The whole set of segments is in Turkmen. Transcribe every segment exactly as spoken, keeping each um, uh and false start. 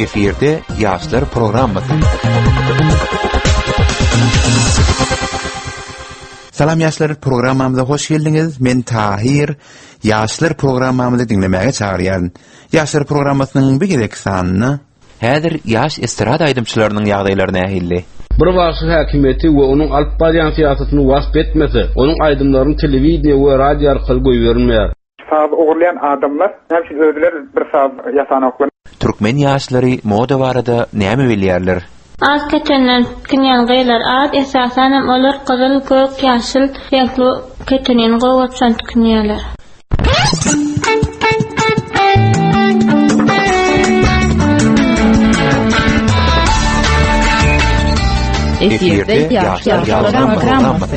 Efirde Yaşlar programması. Salam Yaşlar programmamıza hoş geldiniz. Men Tahir. Yaşlar programmamızı dinlemeye çağıryan. Yaşlar programmasının bir gerek sanını häzir yaş estrada aydımçılarının ýagdaýlaryna ähilli. Bir wagty häkimeti we onuň alyp barýan siýasatyny wasp etmese, onuň aydymlaryny telewiziýa we radio arkaly goýbermeýär. Saz ogurlayan adamlar hemşin özleri bir saz ýasanoklar. Türkmen ýaşlary moda barada näme bilýärler? Az keçenden kinýalgylar ad esasan olar gyzyl, kök, ýaşyl ýaşly keçenen gowatsan kinýalar. Efirde Yaşlar programması.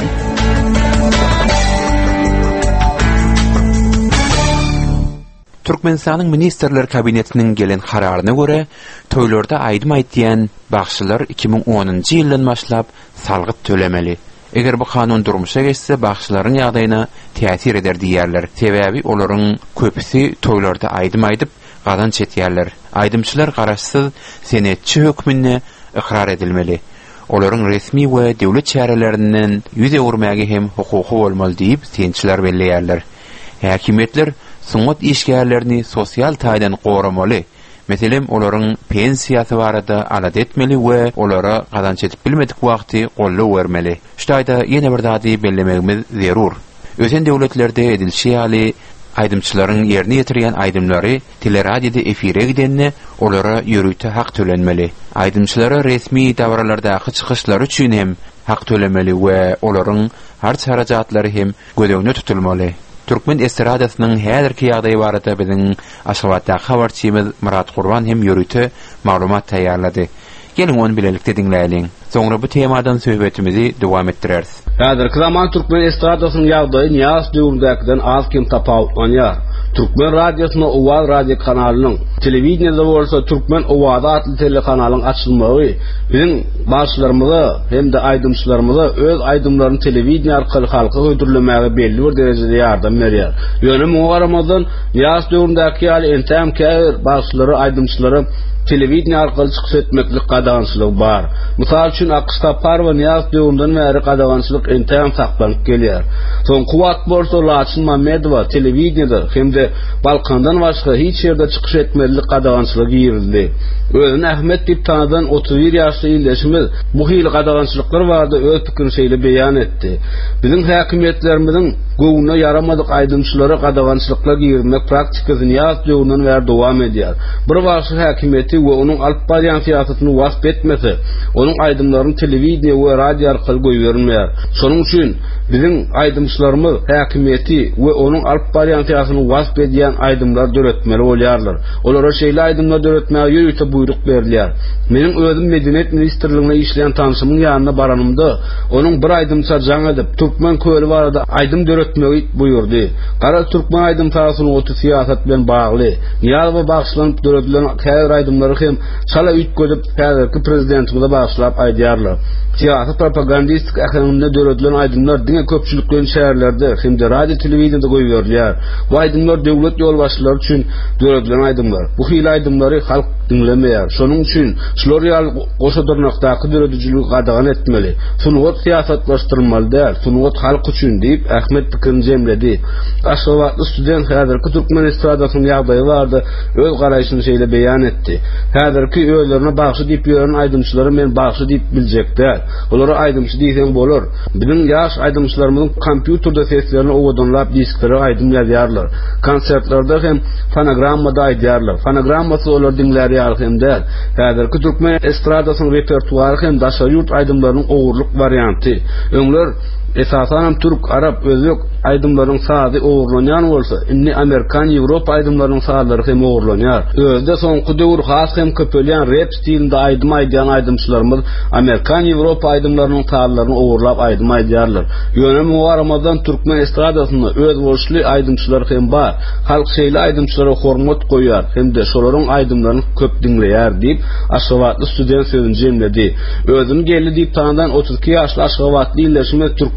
Türkmenistanyň Ministrler Kabinetiniň gelen kararyna göre toýlarda aýdym aýtýan bagşylar iki ming onunçy ýyldan başlap salgyt tölemeli. Eger bu kanun durmuşa geçse bagşylaryň ýagdaýyna täsir eder diýerler. Sebäbi olaryň köpüsi toýlarda aýdym aýdyp gadan çetýärler. Aýdymçylar garaşsyz senetçi hökmüne ikrar edilmeli. Olaryň resmi we döwlet çärelerinden ýüze urmagy hem hukuky bolmaly diýip sençiler belleýärler. Häkimetler suňat işgärlerini sosial taýdan goramaly. Meselem olaryň pensiýasy barada alat etmeli we olara gadan çetip bilmedik wagty gollap bermeli. Şu taýda ýene bir dady bellemegimiz zerur. Ösen döwletlerde edilşi ýaly aýdymçylaryň ýerine ýetirýän aýdymlary teleradioda efire gidenne olara ýörüýte hak tölenmeli. Aýdymçylara resmi dawralardaky çykyşlary üçin hem hak tölemeli we olaryň har harajatlary hem gödegine tutulmaly. Türkmen estradasynyň häzirki ýagdaýy barada biziň Aşgabatda habarçymyz Murat Gurban hem ýörüýte maglumat taýýarlady. Gelin onu bilelikde dinleyelim. Sonra bu temadan söhbetimizi devam ettireriz. Häzirki zaman Türkmen estradasynyň ýagdaýy Niýaz döwründekinden az kim tapawutlanýar. Türkmen radiosyna Owaz radio kanalynyň, telewiziýada bolsa Türkmen Owaz adly telekanalyň açylmagy biziň başlarymyza hem de aýdymçylarymyza öz aýdymlaryny telewiziýa arkaly halka öýdürlemäge belli bir derejede ýardam berýär. Ýöne mugaramazdan Niýaz döwründäki ýaly entäm käýer başlary aýdymçylary telewiziýa arkaly çykyş etmeklik gadagançylyk bar. Mysal üçin Aqşda par we Niýaz döwründen bäri gadagançylyk entäm saklanyp gelýär. Soň kuwat bolsa Laçyn Mamedowa telewiziýada hem de Balkandan başga hiç ýerde çykyş etmelilik gadagançylyk ýerildi. Özüni Ähmet diýip tanadan otuz bir ýaşly ýyldaşymyz bu hil gadagançylyklar barada öz pikirini şeýle beýan etdi. Biziň häkimetlerimiziň gowuna yaramadyk aýdymçylary gadagançylyklar ýermek praktikasyny Niýaz döwründen bäri dowam edýär. Bir wagt häkimeti we onuň alyp barýan siýasatyny wasp etmese, onuň aýdymlaryny telewiziýa we radio arkaly goýbermeýär. Şonuň üçin biziň aýdymçylarymyz häkimeti we onuň alyp barýan siýasatyny wasp edýän aýdymlar döretmeli bolýarlar. Olara şeýle aýdymlar döretmäge ýörüýte buyruk berilýär. Meniň özüm Medeniýet ministrligine işleýän tanşymyň ýanyna baranymda onuň bir aýdymça jaň edip Türkmen köýli barada aýdym döretmegi buýurdy. Gara Türkmen aýdymçylaryny oty siýasat bilen bagly. Ýa-da bagşlanyp döredilen käýer aýdymlary hem çala üýtgözüp häzirki prezidentimize bagşlap aýdýarlar. Siýasat propagandistik äheminde döredilen aýdymlar diňe köpçülikden şäherlerde hem de radio telewiziýada goýberýär. Bu aýdymlar döwlet ýolbaşçylary üçin döredilen aýdymlar. Bu hil aýdymlary halk dinlemeýär. Şonuň üçin şular ýaly goşadyrnakdaky döredijiligi gadagan etmeli. Sunuwat siýasatlaşdyrylmaly däl, sunuwat halk üçin diýip Ähmet pikirini jemledi. Aşgabatly student häzirki Türkmen estradasynyň ýagdaýy barada öz garaýşyny şeýle beýan etdi. Häzirki öýlerine bagşy diýip ýören aýdymçylary men bagşy diýip biljekler. Olara aýdymçy diýsem bolar. Biziň ýaş aýdymçylarymyzyň kompýuterda seslerini owadanlap disklere aýdym ýazýarlar. Konsertlarda hem fonogrammada aýdýarlar. Fonogrammasy olar dinlärýär hemde. Häzirki Türkmen estradasynyň repertuary hem daşary ýurt aýdymlarynyň owurluk varianty. Öňler esasan Türk, Arap, Özbek aýdymlaryň sazy owurlanýan bolsa, inni Amerikan, Ýewropa aýdymlarynyň sazlary hem owurlanýar. Özde soňky döwür has hem köpelýän rap stilinde aýdym aýdýan aýdymçylarymyz Amerikan, Ýewropa aýdymlarynyň sazlaryny owurlap aýdym aýdýarlar. Ýöne mugaramazdan Türkmen estradasyna öz bolşly aýdymçylar hem bar. Halk şeýle aýdymçylara hormat goýýar, hem de şolaryň aýdymlaryny köp dinleýär diýip Aşgabatly student sözüni jemledi. Özüni geldi diýip tanadan otuz iki ýaşly Aşgabatly ýyldaşymyz Türkmen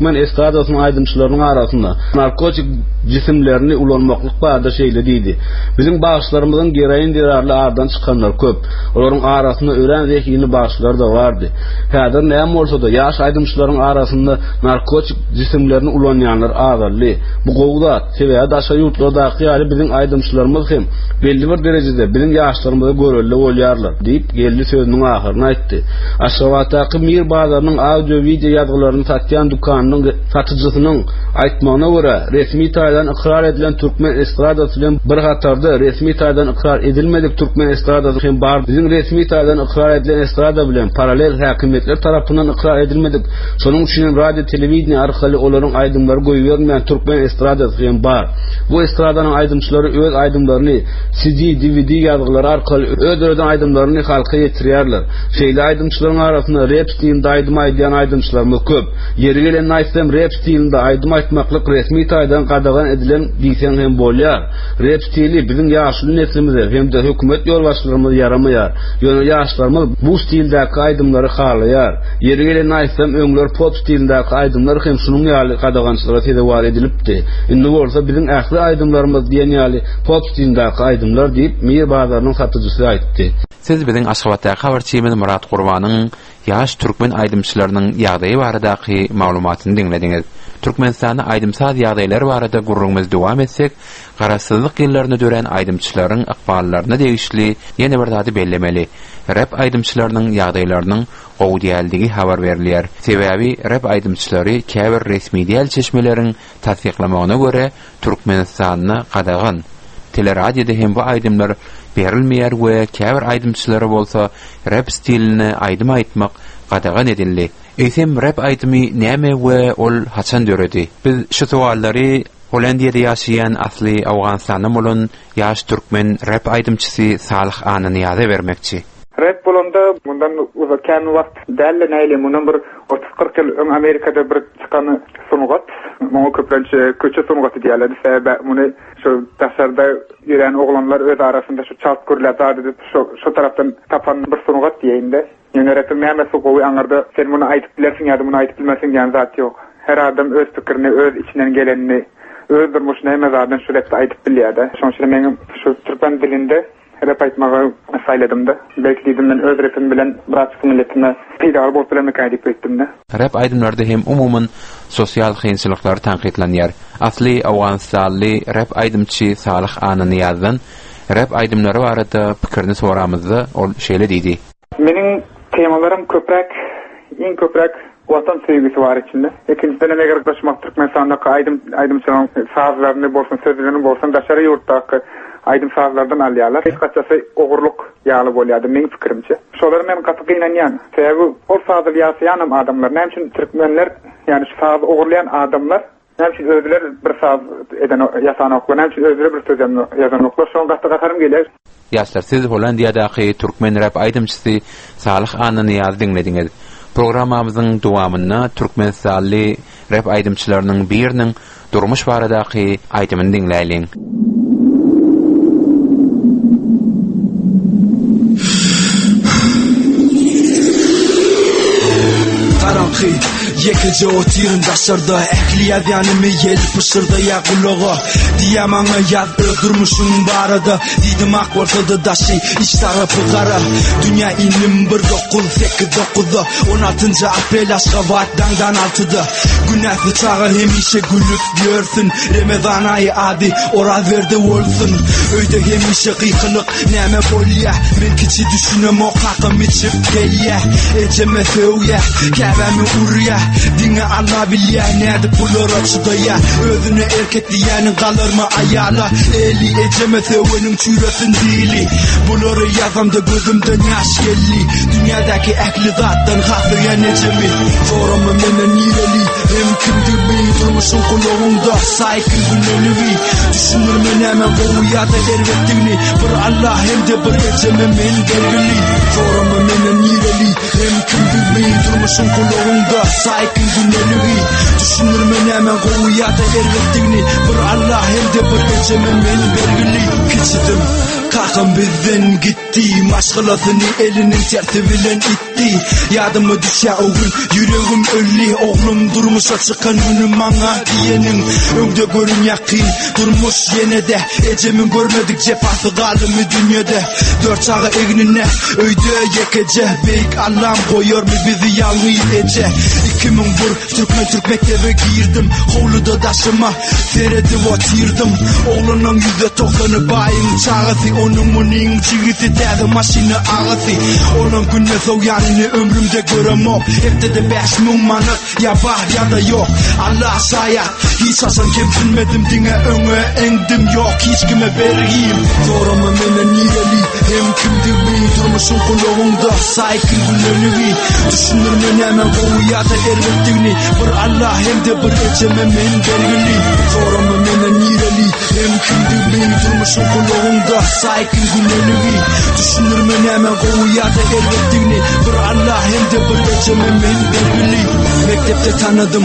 Türkmen estradasının aydımçılarının arasında narkotik cisimlerini ulanmaklık barada şeyle deydi. Bizim bağışlarımızın gereğin dirarlı ardan çıkanlar köp. Onların arasında öğren zekiyini bağışlar da vardı. Hadır neyem olsa da yaş aydımçıların arasında narkotik cisimlerini ulanyanlar ağırlı. Bu kovda seveya daşa yurtlardaki yani bizim aydımçılarımız hem belli bir derecede bizim yaşlarımızda görüldü olyarlar deyip geldi sözünün ahırına aytti. Aşavataki Mir Bazar'ın audio video yazgılarını satyan dükkanının satıcısının aytmağına göre resmi taydan ikrar edilen Türkmen estradası ile bir hatarda resmi taydan ikrar edilmedik Türkmen estradası hem bar. Bizim resmi taydan ikrar edilen estrada bilen paralel hakimiyetler tarafından ikrar edilmedik. Sonun için radyo televizyon arkalı onların aydımları koyuvermeyen Türkmen estradası hem bar. Bu estradanın aydımçıları öz aydımlarını C D, D V D yazgıları arkalı öz öz aydımlarını halka yetiriyorlar. Şeyli aydımçıların arasında rap stilinde aydım aydayan aydımçılarımız köp. Yeri gelen naysem rap stilinde aydım aytmaklık resmi taydan qadağan edilen diysen hem bolyar. Rap stili bizim yaşlı neslimize hem de hükümet yolbaşlarımız yaramayar. Yani yaşlarımız bu stildeki aydımları harlayar. Yeri gelen naysem öňler pop stilindeki aydımlar hem şunun yali qadağançılara tedavar edilipdi. Indi olsa bizim ähli aydımlarımız diyen yali pop stilindeki aydımlar deyip Mir Bazar'ın satıcısı aytdı. Siz bizim Aşgabatdaky habarçymyň Murat Gurbanyň ýaş türkmen aýdymçylarynyň ýagdaýy baradaky maglumatyny dinlediňiz. Türkmenistanda aýdymsaz ýagdaýlar barada gurrugymyz dowam etsek, garasyzlyk ýyllaryny dören aýdymçylaryň akballaryna degişli ýene bir zady bellemeli. Rap aýdymçylarynyň ýagdaýlarynyň gowdýaldigi habar berilýär. Sebäbi rap aýdymçylary käbir resmi diýel çeşmeleriň tasdiklamagyna görä Türkmenistanyny qadagan. Teleradioda hem bu aýdymlar berilmeýär we käbir aýdymçylary bolsa rap stilini aýdym aýtmak qadagan edildi. Eýsem rap aýdymy näme we ol haçan döredi? Biz şu sowallary Hollandiýada ýaşaýan asly Awganistanyň bolan ýaş türkmen rap aýdymçysy Salyh Anyny ýaza bermekçi. Rap bolanda bundan uzakkan wagt däl näle mundan bir otuz kırk ýyl öň Amerikada bir çykany sunugat. Moňa köplençe köçe sunugaty diýerler. Sebäbi muny şu daşarda ýören oglanlar öz arasynda şu çalp görläp edip şu şu tarapdan tapan bir sunugat diýende. Ýöneretim näme sokowy aňarda sen muny aýtyp bilersiň ýa-da muny aýtyp bilmesiň ýan zat ýok. Her adam öz pikirini, öz içinden gelenini, öz durmuşyny näme zadyň şu repde aýtyp bilýär-de. Şoň üçin meňim şu türkmen dilinde rap aýtmagy saýladym-da. Belki men öz rapim bilen biraz milletime peýda bolup bilen aýdyp etdim-de. Rap aýdymlarda hem umumyň sosial kynçylyklary tanqidlenýär. Asly Awganistanly rap aýdymçy Salyh Anyny ýazdan rap aýdymlary barada pikirini soramyzda ol şeýle diýdi. Meniň temalarym köprek, iň köprek watan sevgisi var içinde. İkinciden eger başmak Türkmenistan'daki aydym aydymçylaryň sazlaryny bolsun, sözlerini bolsun daşary ýurtdaky aydym sazlardan alýarlar. Hiç gaçsy ogurluk ýaly bolýardy meniň pikirimçe. Şolary men gaty gynanýan. Sebäbi ol sazly ýaşaýan adamlar, näme üçin türkmenler, ýani şu saz ogurlayan adamlar, näme üçin özleri bir saz eden ýasan oklar, näme üçin özleri bir söz ýazan oklar, şoň gaty gatarym gelýär. Ýaşlar, siz Hollandiýadaky türkmen rap aýdymçysy Salyh Anyny ýaz dinlediňiz. Programmamyzyň dowamyna Türkmenistanly rap aýdymçylarynyň biriniň durmuş baradaky aýdymyny dinläýin. Karanqy Yekilce otirin daşarda Ehliya dyanimi yel pışırda ya kulağa Diyamana yaz öldürmüşün barada Didim ak ortada daşı iç tarafı kara Dünya ilim bir dokuz sekiz dokuzda on altıncı aprel Aşgabat dangdan altıda Günah bıçağı hemişe gülüp görsün Ramazan ayı adi oraz verde olsun Öyde hemişe kıykılık neme bolya Men kiçi düşünüm o kakım içip gelye Eceme söğye Kevemi urya Dine Allah bilýär näde pular açıdaya Özüne erkek diýänin galar mı ayala Eli eceme söweniň çüresin dili Bulary ýazamda gözümden ýaş gelli Dünyadaki ähli zatdan hasyýan ecemi Soramy menen ýereli hem kimdir bi durmuşyň kulağında saýkyn günlügi Düşünürme näme bu ýa-da erwetdigini Bir Allah hem de bir eceme men belgili Soramy menen ýereli hem kimdir bi durmuşyň kulağında saýkyn günlügi Düşünürme näme bu ýa-da erwetdigini Bir Allah hem de bir eceme men belgili Kiçidim kakam bizden gitti Maşgalasyny eliniň tersi bilen itti etti. Yadımı düşe o gün yüreğim ölli. Oğlum durmuşa çıkan günüm bana diyenin. Öngde görün yakin durmuş yine de. Ecemin görmedik cefatı kalımı dünyada. Dört çağı egnine öyde yekece. Beyik Allah'ım koyuyor mu bizi yalgıyı ece. İki min vur Türkmen Türk mektebe girdim. Hovluda daşıma feredi vatirdim. Oğlunun yüzde toklanı bayın çağısı. Onun munin çigisi dedi maşini ağısı. Onun günne soğyanını ömrümde göremem. Hepte de beş min manat ya var ya da yok. Allah sayat hiç asan kemsinmedim dine öne engdim yok. Hiç kime vereyim Zorama mene nireli hem kimdiğimi durmuşum kulağımda saykın gülönüvi. Düşünür men hemen kovu ya da ervettiğini. Bir Allah hem de bir eceme men belgili. Zorama mene nireli hem kimdiğimi durmuşum kulağımda saykın gülönüvi. Düşünür men hemen kovu ya da ervettiğini. Bir Allah hem de bir eceme men belgili. Mektepte tanıdım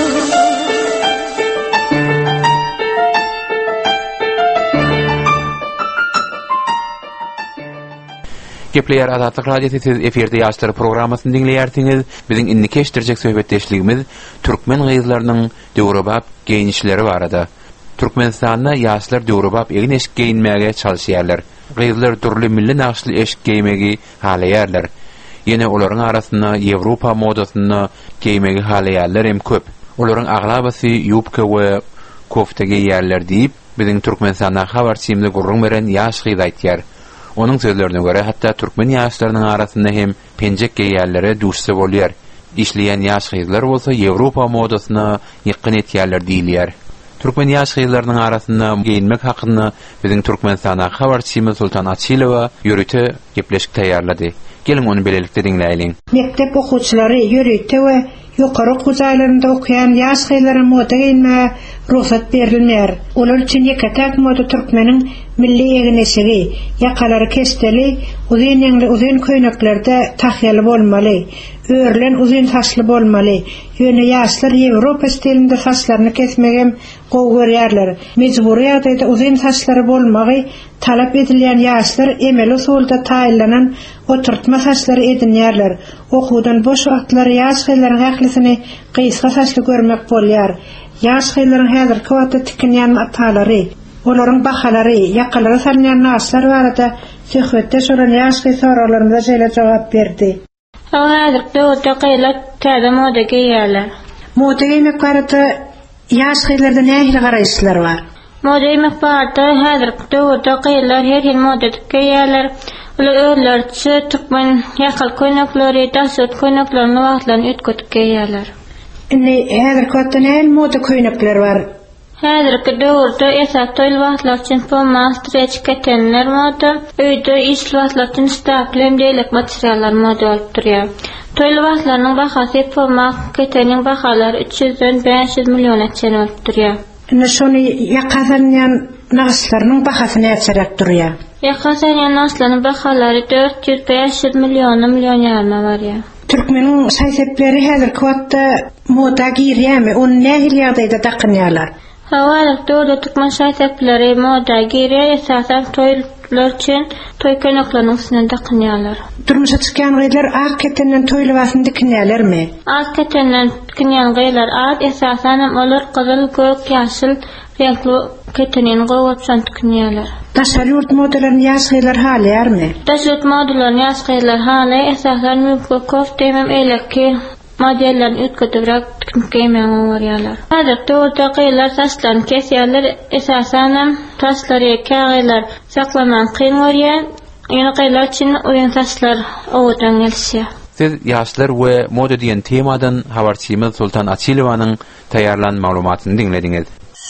Gepleyer Azatlyk Radiosu eferde ýaşlar programmasyny dinleýärsiňiz. Biziň inni keşdirjek söhbetdeşligimiz türkmen gyzlarynyň döwrebap geýinişleri barada. Türkmenistanda ýaşlar döwrebap egin eşik geýinmäge çalyşýarlar. Gyzlar turly milli naqşly eşik geýmegi halaýarlar. Ýene olaryň arasynda Ýewropa modasyny geýmegi halaýarlar hem köp. Olaryň aglabasy ýupka we kofta geýýärler diýip biziň Türkmenistanda habarçymyzda gurrun beren ýaş gyz aýtýar. Onun sözlerine göre hatta Türkmen ýaşlarynyň arasynda hem penjek geýýärlere duşsa bolýar. İşleýän ýaş gyzlar bolsa Ýewropa modasyna ýakyn etýärler diýilýär. Türkmen ýaş gyzlarynyň arasynda geýinmek hakynda biziň Türkmenistana habarçymyz Sultan Açilowa ýörüte gepleşik taýýarlady. Gelin onu belelikde dinleýin. Mektep okuwçylary ýörüte we ýokary okuw jaýlarynda okuyan ýaş gyzlara moda giyinmäge ruhsat berilmeýär. Olar üçin ýeketek moda türkmeniň milli eginesigi, ýakalary kesteli, uzun ýeňli uzun köýneklerde tahyýaly bolmaly, örlen uzun saçly bolmaly. Ýöne ýaşlar Ýewropa stilinde saçlaryny kesmegem gowy görýärler. Mejburi ýagdaýda uzun saçlary bolmagy talap edilýän ýaşlar emel usulda taýlanan oturtma saçlary edinýärler. Okuwdan boş wagtlary ýaş gyzlaryň haklysyny gysga saçly görmek bolýar. Ýaş gyzlaryň häzirki wagtda tikinýän atalary, olaryň bahalary, ýakalary salynýan naşlar barada söhbetde soran ýaş gyz soralarymyza şeýle jogap berdi. Häzirki wagtda gyzlar täze moda geýýärler. Moda giýmek barada ýaş gyzlarda nähili garaýşlar bar? Moda giýmek barada häzirki wagtda gyzlar her hil moda geýýärler. Ular öýlerçi türkmen ýakal köýnekleri, daşat köýneklerini wagtlaryny ötkütip geýýärler. Indi häzirki wagtda nähili moda köýnekler bar? Häzirki döwürde esas toýly wagtlar üçin formal streç ketenler moda, öýde iş wagtlar üçin staklem diýilek materiallar moda bolup durýar. Toýly wagtlarynyň bahasy formal keteniň bahalary üç yüzden beş yüz milliona çen bolup durýar. Indi şonu ýakasanýan naşlarynyň bahasy näçerek durýar? Ýakasanýan naşlarynyň bahalary dört yüz beş yüz milliona million ýarma barýar. Türkmeniň saýsepleri häzirki wagtda moda giyýärmi? Onu nähili ýagdaýda takynýarlar? Hawalyk döwlet türkmen şaýsapları moda giyýär, esasen toýlar üçin toý köýneklerini üstüne takynýarlar. Durmuşa çykýan gyzlar ak ketenden toýly wasyny dikinýärlermi? Ak ketenden dikinýän gyzlar az, esasen olar gyzyl, gök, ýaşyl renkli ketenini gowapsan dikinýärler. Daşary ýurt modalaryny ýaş gyzlar halaýarmy? Daşary modalaryny ýaş gyzlar halaý, esasen mükokov demem eleki modellerini ötkütübrek giymeğe uğraýarlar. Häzirki döwürde gyzlar saçlaryny kesýärler, esasen saçlary kägylar saklaman kyn görýär. Ýene gyzlar üçin oýun saçlar owdan gelýär. Siz ýaşlar we moda diýen temadan habarçymyz Sultan Açilowanyň taýýarlan maglumatyny dinlediňiz.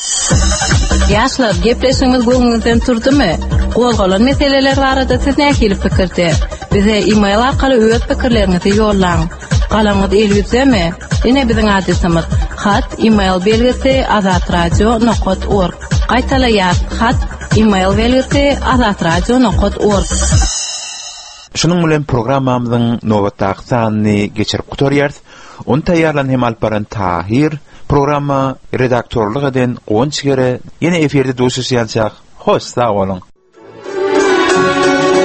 Ýaşlar gepleşiňiz göňüňizden turdymy? Golgalan meseleler barada siz nähili pikirde? Bize e-mail arkaly öz pikirlerinizi ýollaň. Galaňyz elbetmi? Ine biziň adresimiz hat e-mail belgisi azatradio nokta org. Gaýtalaýar hat e-mail belgisi azatradio nokta org. Şunun bilen programmamyzyň nowatdaky sanyny geçirip gutarýarys. Onu taýýarlan hem Alparan Tahir, programma redaktorluk eden Gonç Gere, ýene eferde duşuşýançak. Hoş, sag bolun.